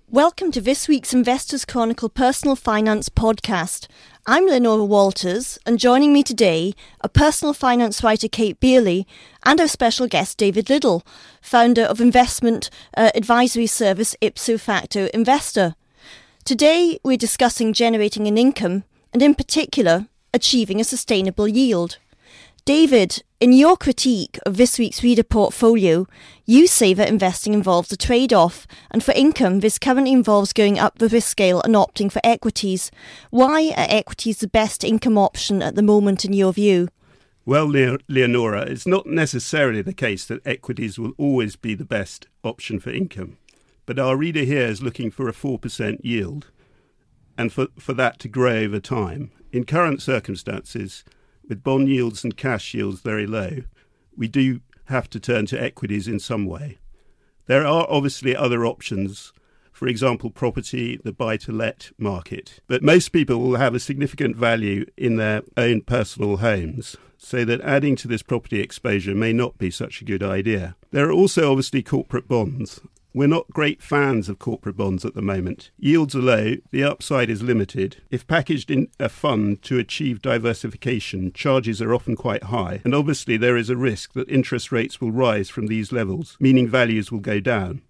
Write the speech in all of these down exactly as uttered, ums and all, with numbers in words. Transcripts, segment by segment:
Welcome to this week's Investors Chronicle Personal Finance podcast. I'm Leonora Walters, and joining me today are personal finance writer Kate Beerley and our special guest David Liddle, founder of investment uh, advisory service Ipso Facto Investor. Today we're discussing generating an income and in particular achieving a sustainable yield. David, in your critique of this week's reader portfolio, you say that investing involves a trade-off, and for income, this currently involves going up the risk scale and opting for equities. Why are equities the best income option at the moment in your view? Well, Le- Leonora, it's not necessarily the case that equities will always be the best option for income, but our reader here is looking for a four percent yield, and for, for that to grow over time. In current circumstances, with bond yields and cash yields very low, we do have to turn to equities in some way. There are obviously other options, for example, property, the buy-to-let market. But most people will have a significant value in their own personal homes, so that adding to this property exposure may not be such a good idea. There are also obviously corporate bonds. We're not great fans of corporate bonds at the moment. Yields are low, the upside is limited. If packaged in a fund to achieve diversification, charges are often quite high, and obviously there is a risk that interest rates will rise from these levels, meaning values will go down.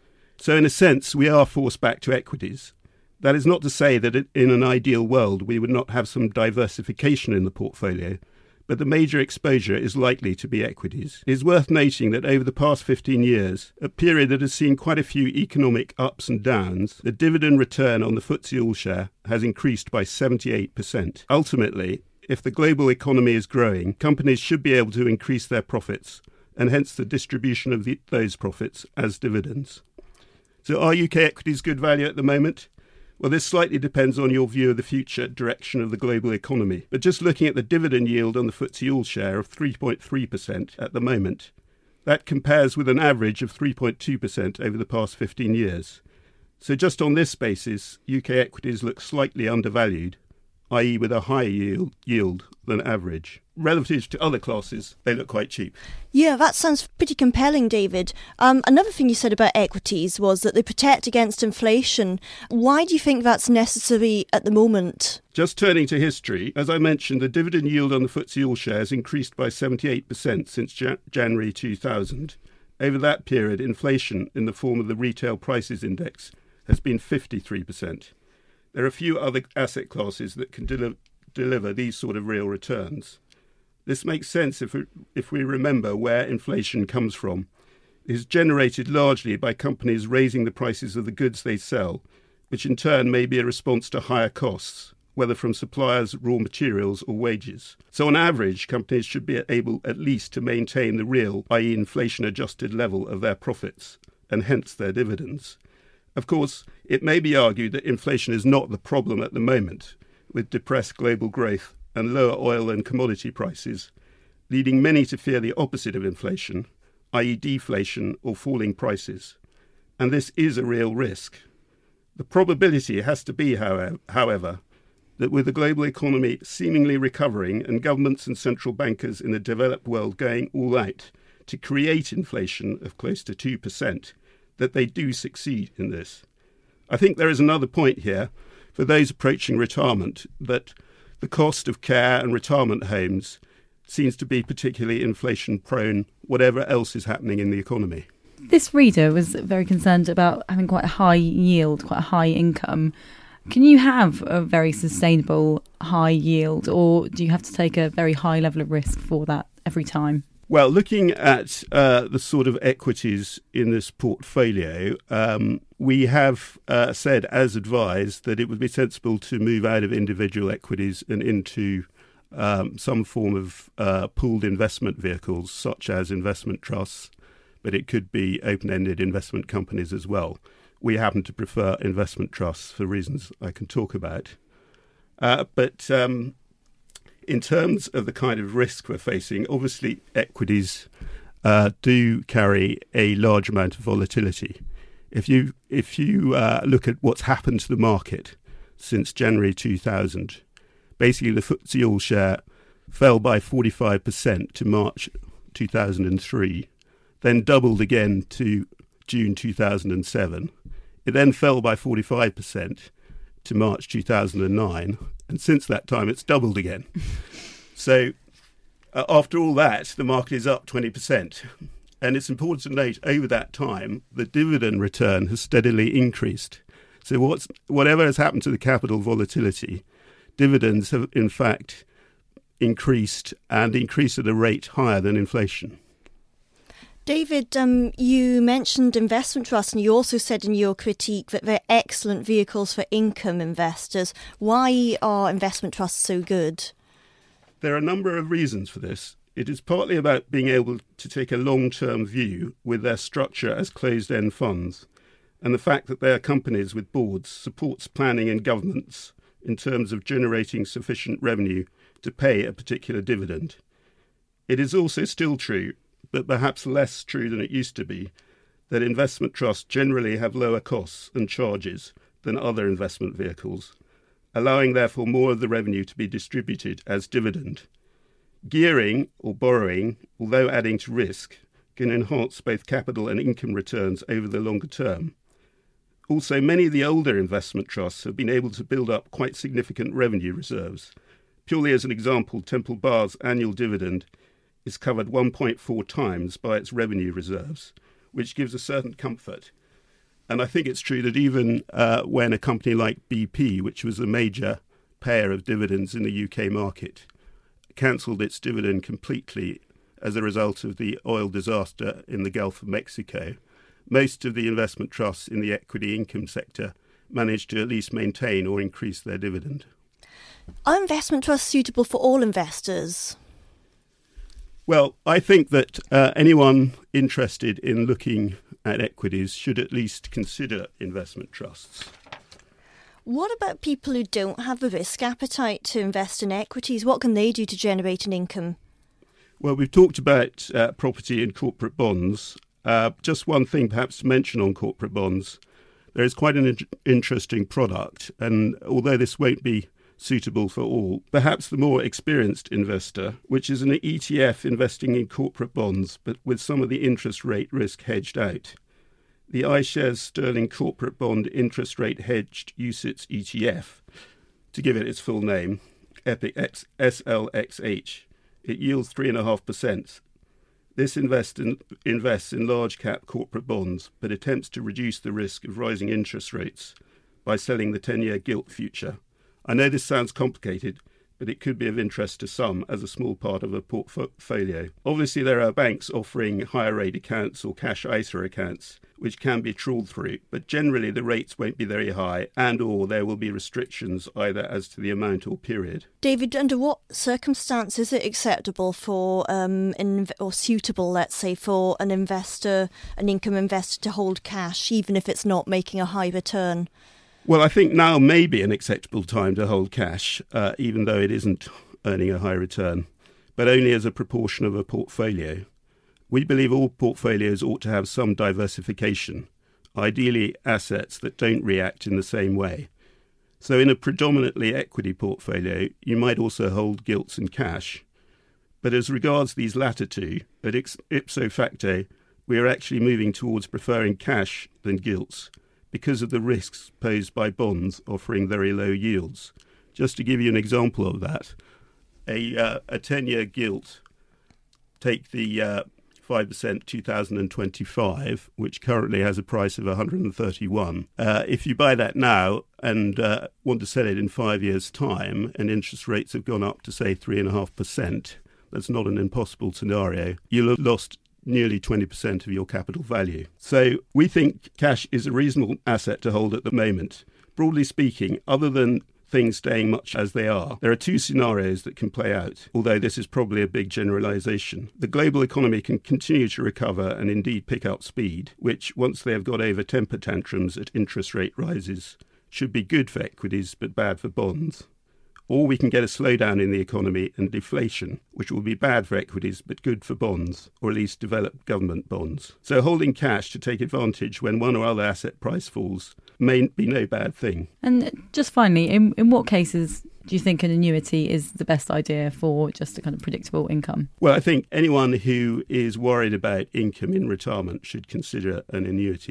So in a sense, we are forced back to equities. That is not to say that in an ideal world we would not have some diversification in the portfolio, but the major exposure is likely to be equities. It is worth noting that over the past fifteen years, a period that has seen quite a few economic ups and downs, the dividend return on the F T S E All-Share has increased by seventy-eight percent. Ultimately, if the global economy is growing, companies should be able to increase their profits, and hence the distribution of the, those profits as dividends. So are U K equities good value at the moment? Well, this slightly depends on your view of the future direction of the global economy. But just looking at the dividend yield on the F T S E All-Share of three point three percent at the moment, that compares with an average of three point two percent over the past fifteen years. So just on this basis, U K equities look slightly undervalued, that is with a higher yield, yield than average. Relative to other classes, they look quite cheap. Yeah, that sounds pretty compelling, David. Um, another thing you said about equities was that they protect against inflation. Why do you think that's necessary at the moment? Just turning to history, as I mentioned, the dividend yield on the F T S E All-Share has increased by seventy-eight percent since Jan- January two thousand. Over that period, inflation in the form of the Retail Prices Index has been fifty-three percent. There are few other asset classes that can deli- deliver these sort of real returns. This makes sense if we, if we remember where inflation comes from. It is generated largely by companies raising the prices of the goods they sell, which in turn may be a response to higher costs, whether from suppliers, raw materials or wages. So on average, companies should be able at least to maintain the real, that is inflation-adjusted level of their profits, and hence their dividends. Of course, it may be argued that inflation is not the problem at the moment, with depressed global growth and lower oil and commodity prices, leading many to fear the opposite of inflation, that is deflation or falling prices. And this is a real risk. The probability has to be, however, that with the global economy seemingly recovering and governments and central bankers in the developed world going all out to create inflation of close to two percent, that they do succeed in this. I think there is another point here for those approaching retirement, that the cost of care and retirement homes seems to be particularly inflation-prone, whatever else is happening in the economy. This reader was very concerned about having quite a high yield, quite a high income. Can you have a very sustainable high yield, or do you have to take a very high level of risk for that every time? Well, looking at uh, the sort of equities in this portfolio, um, we have uh, said, as advised, that it would be sensible to move out of individual equities and into um, some form of uh, pooled investment vehicles, such as investment trusts, but it could be open-ended investment companies as well. We happen to prefer investment trusts for reasons I can talk about. Uh, but... Um, In terms of the kind of risk we're facing, obviously equities uh, do carry a large amount of volatility. If you if you uh, look at what's happened to the market since January two thousand, basically the F T S E All-Share fell by forty-five percent to March two thousand three, then doubled again to June two thousand seven. It then fell by forty-five percent to March two thousand nine, and since that time it's doubled again. So uh, after all that, the market is up twenty percent. And it's important to note, over that time, the dividend return has steadily increased. So what's, whatever has happened to the capital volatility, dividends have in fact increased and increased at a rate higher than inflation. David, um, you mentioned investment trusts, and you also said in your critique that they're excellent vehicles for income investors. Why are investment trusts so good? There are a number of reasons for this. It is partly about being able to take a long-term view with their structure as closed-end funds, and the fact that they are companies with boards supports planning and governance in terms of generating sufficient revenue to pay a particular dividend. It is also still true, but perhaps less true than it used to be, that investment trusts generally have lower costs and charges than other investment vehicles, allowing therefore more of the revenue to be distributed as dividend. Gearing or borrowing, although adding to risk, can enhance both capital and income returns over the longer term. Also, many of the older investment trusts have been able to build up quite significant revenue reserves. Purely as an example, Temple Bar's annual dividend is covered one point four times by its revenue reserves, which gives a certain comfort. And I think it's true that even uh, when a company like B P, which was a major payer of dividends in the U K market, cancelled its dividend completely as a result of the oil disaster in the Gulf of Mexico, most of the investment trusts in the equity income sector managed to at least maintain or increase their dividend. Are investment trusts suitable for all investors? Well, I think that uh, anyone interested in looking at equities should at least consider investment trusts. What about people who don't have a risk appetite to invest in equities? What can they do to generate an income? Well, we've talked about uh, property and corporate bonds. Uh, just one thing perhaps to mention on corporate bonds. There is quite an in- interesting product, and although this won't be suitable for all, perhaps the more experienced investor, which is an E T F investing in corporate bonds, but with some of the interest rate risk hedged out. The iShares Sterling Corporate Bond Interest Rate Hedged U C I T S E T F, to give it its full name, EPIC S L X H. It yields three point five percent. This invest in, invests in large-cap corporate bonds, but attempts to reduce the risk of rising interest rates by selling the ten-year gilt future. I know this sounds complicated, but it could be of interest to some as a small part of a portfolio. Obviously, there are banks offering higher rate accounts or cash I S A accounts, which can be trawled through, but generally the rates won't be very high, and or there will be restrictions either as to the amount or period. David, under what circumstances is it acceptable for, um, inv- or suitable, let's say, for an investor, an income investor to hold cash, even if it's not making a high return? Well, I think now may be an acceptable time to hold cash, uh, even though it isn't earning a high return, but only as a proportion of a portfolio. We believe all portfolios ought to have some diversification, ideally assets that don't react in the same way. So in a predominantly equity portfolio, you might also hold gilts and cash. But as regards these latter two, at ipso facto, we are actually moving towards preferring cash than gilts, because of the risks posed by bonds offering very low yields. Just to give you an example of that, a uh, a ten-year gilt, take the uh, five percent two thousand twenty-five, which currently has a price of one hundred thirty-one. Uh, if you buy that now and uh, want to sell it in five years' time, and interest rates have gone up to, say, three point five percent, that's not an impossible scenario, you'll have lost nearly twenty percent of your capital value. So we think cash is a reasonable asset to hold at the moment. Broadly speaking, other than things staying much as they are, there are two scenarios that can play out, although this is probably a big generalization. The global economy can continue to recover and indeed pick up speed, which, once they have got over temper tantrums at interest rate rises, should be good for equities but bad for bonds. Or we can get a slowdown in the economy and deflation, which will be bad for equities but good for bonds, or at least developed government bonds. So holding cash to take advantage when one or other asset price falls may be no bad thing. And just finally, in, in what cases do you think an annuity is the best idea for just a kind of predictable income? Well, I think anyone who is worried about income in retirement should consider an annuity.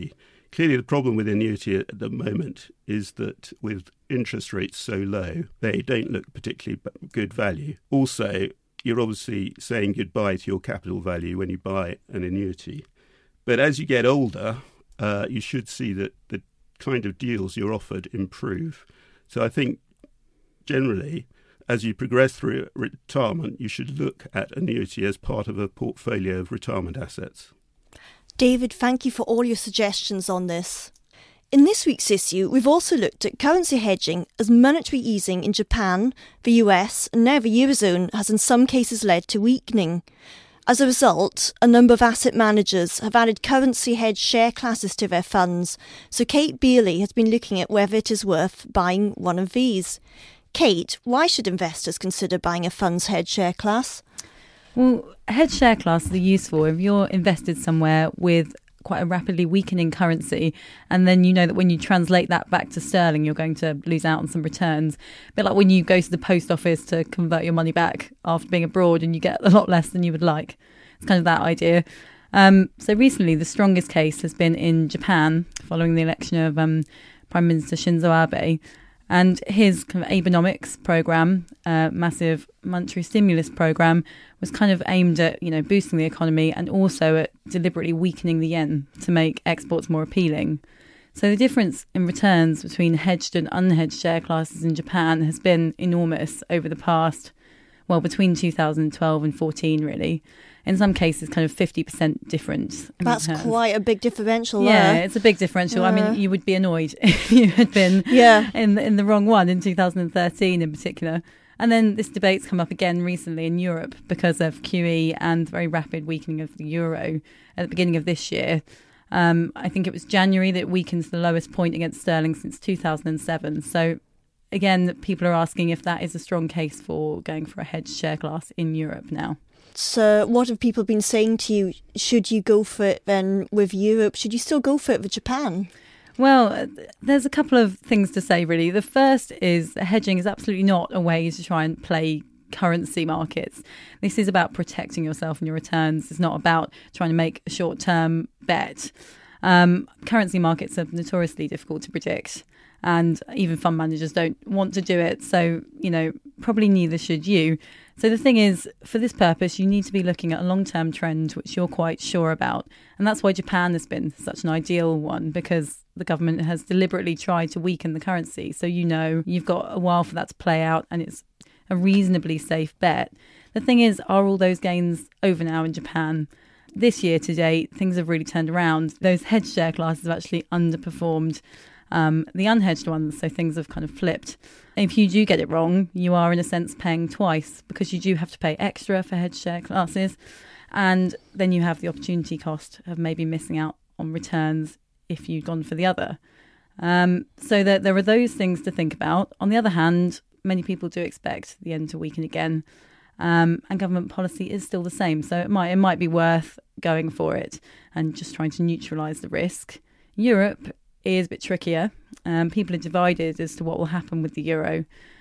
Clearly, the problem with annuity at the moment is that with interest rates so low, they don't look particularly good value. Also, you're obviously saying goodbye to your capital value when you buy an annuity. But as you get older, uh, you should see that the kind of deals you're offered improve. So I think generally, as you progress through retirement, you should look at annuity as part of a portfolio of retirement assets. David, thank you for all your suggestions on this. In this week's issue, we've also looked at currency hedging as monetary easing in Japan, the U S and now the Eurozone has in some cases led to weakening. As a result, a number of asset managers have added currency hedge share classes to their funds, so Kate Beerley has been looking at whether it is worth buying one of these. Kate, why should investors consider buying a fund's hedge share class? Well, hedge share classes are useful if you're invested somewhere with quite a rapidly weakening currency, and then you know that when you translate that back to sterling, you're going to lose out on some returns. A bit like when you go to the post office to convert your money back after being abroad and you get a lot less than you would like. It's kind of that idea. Um, so recently, the strongest case has been in Japan following the election of um, Prime Minister Shinzo Abe. And his kind of Abenomics program, uh, massive monetary stimulus program, was kind of aimed at, you know, boosting the economy and also at deliberately weakening the yen to make exports more appealing. So the difference in returns between hedged and unhedged share classes in Japan has been enormous over the past, well, between two thousand twelve and fourteen, really. In some cases, kind of fifty percent difference. That's returns. Quite a big differential yeah, there. It's a big differential. Yeah. I mean, you would be annoyed if you had been yeah. in, in the wrong one in two thousand thirteen in particular. And then this debate's come up again recently in Europe because of Q E and very rapid weakening of the euro at the beginning of this year. Um, I think it was January that it weakened to the lowest point against sterling since two thousand seven. So again, people are asking if that is a strong case for going for a hedged share class in Europe now. So what have people been saying to you? Should you go for it then with Europe? Should you still go for it with Japan? Well, there's a couple of things to say, really. The first is that hedging is absolutely not a way to try and play currency markets. This is about protecting yourself and your returns. It's not about trying to make a short-term bet. Um, currency markets are notoriously difficult to predict, and even fund managers don't want to do it. So, you know, probably neither should you. So the thing is, for this purpose, you need to be looking at a long-term trend, which you're quite sure about. And that's why Japan has been such an ideal one, because the government has deliberately tried to weaken the currency. So, you know, you've got a while for that to play out, and it's a reasonably safe bet. The thing is, are all those gains over now in Japan? This year to date, things have really turned around. Those hedged share classes have actually underperformed um, the unhedged ones, so things have kind of flipped. If you do get it wrong, you are in a sense paying twice, because you do have to pay extra for hedged share classes, and then you have the opportunity cost of maybe missing out on returns if you'd gone for the other. Um, so that there are those things to think about. On the other hand, many people do expect the yen to weaken again, um, and government policy is still the same. So it might it might be worth going for it and just trying to neutralise the risk. Europe is a bit trickier. Um, people are divided as to what will happen with the euro.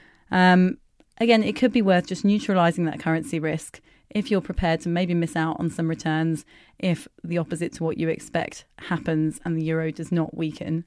Um, again, it could be worth just neutralising that currency risk if you're prepared to maybe miss out on some returns if the opposite to what you expect happens and the euro does not weaken.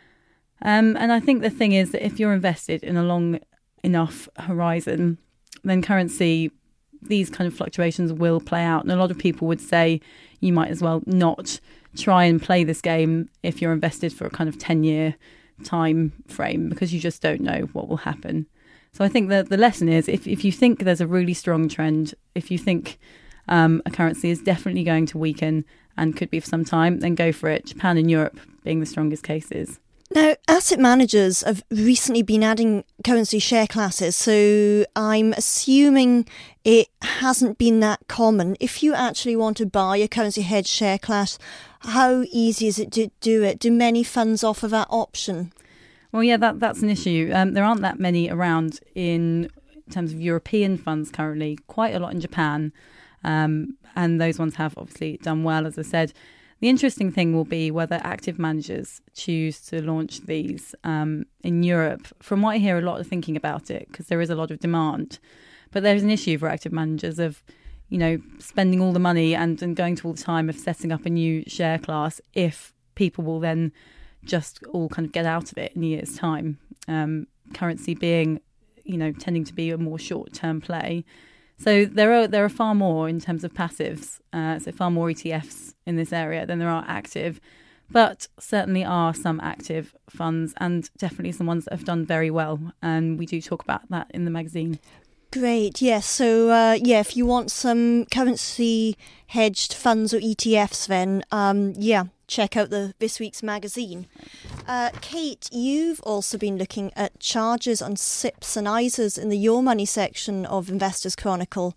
Um, and I think the thing is that if you're invested in a long enough horizon, then currency, these kind of fluctuations will play out. And a lot of people would say you might as well not try and play this game if you're invested for a kind of ten-year time frame, because you just don't know what will happen. So I think that the lesson is, if, if you think there's a really strong trend, if you think um, a currency is definitely going to weaken and could be for some time, then go for it. Japan and Europe being the strongest cases. Now, asset managers have recently been adding currency share classes, so I'm assuming it hasn't been that common. If you actually want to buy a currency hedge share class, how easy is it to do it? Do many funds offer that option? Well, yeah, that that's an issue. Um, there aren't that many around in terms of European funds currently, quite a lot in Japan, um, and those ones have obviously done well, as I said. The interesting thing will be whether active managers choose to launch these um, in Europe. From what I hear, a lot of thinking about it, because there is a lot of demand. But there's an issue for active managers of, you know, spending all the money and, and going to all the time of setting up a new share class if people will then just all kind of get out of it in a year's time. Um, currency being, you know, tending to be a more short-term play. So there are there are far more in terms of passives, uh, so far more E T Fs in this area than there are active. But certainly are some active funds, and definitely some ones that have done very well. And we do talk about that in the magazine. Great, yes. So, uh, yeah, if you want some currency hedged funds or E T Fs, then, um, yeah, check out the this week's magazine. Uh, Kate, you've also been looking at charges on S I Ps and I S As in the Your Money section of Investors Chronicle.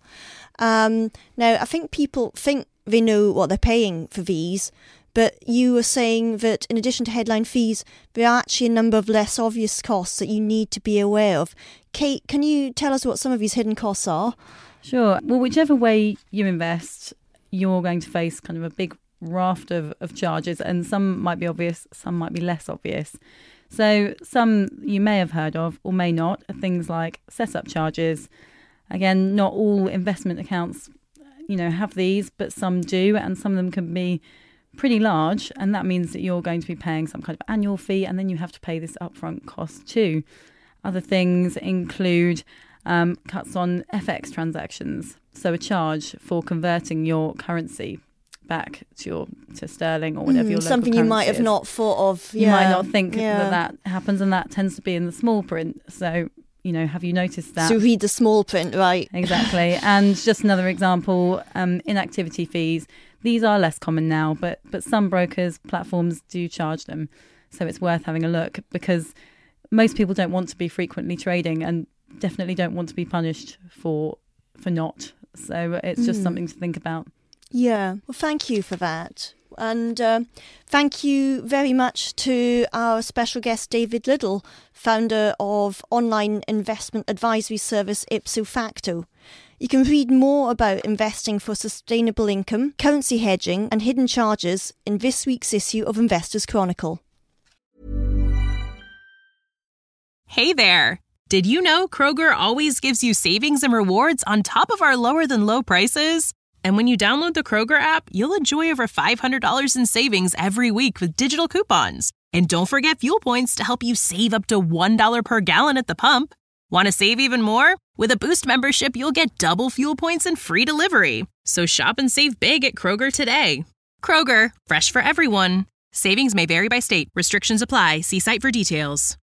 Um, now, I think people think they know what they're paying for these, but you were saying that in addition to headline fees, there are actually a number of less obvious costs that you need to be aware of. Kate, can you tell us what some of these hidden costs are? Sure. Well, whichever way you invest, you're going to face kind of a big raft of, of charges, and some might be obvious, some might be less obvious. So some you may have heard of or may not are things like setup charges. Again, not all investment accounts, you know, have these, but some do, and some of them can be pretty large, and that means that you're going to be paying some kind of annual fee, and then you have to pay this upfront cost too. Other things include um, cuts on F X transactions, so a charge for converting your currency back to your to sterling or whatever mm, your local something you might is. have not thought of. You yeah. might not think yeah. that that happens, and that tends to be in the small print. So, you know, have you noticed that? So read the small print, right? Exactly. And just another example, um, inactivity fees. These are less common now, but but some brokers, platforms do charge them. So it's worth having a look, because most people don't want to be frequently trading and definitely don't want to be punished for for not. So it's just mm. something to think about. Yeah, well, thank you for that. And uh, thank you very much to our special guest, David Liddle, founder of online investment advisory service Ipso Facto. You can read more about investing for sustainable income, currency hedging and hidden charges in this week's issue of Investors Chronicle. Hey there! Did you know Kroger always gives you savings and rewards on top of our lower-than-low prices? And when you download the Kroger app, you'll enjoy over five hundred dollars in savings every week with digital coupons. And don't forget fuel points to help you save up to one dollar per gallon at the pump. Want to save even more? With a Boost membership, you'll get double fuel points and free delivery. So shop and save big at Kroger today. Kroger, fresh for everyone. Savings may vary by state. Restrictions apply. See site for details.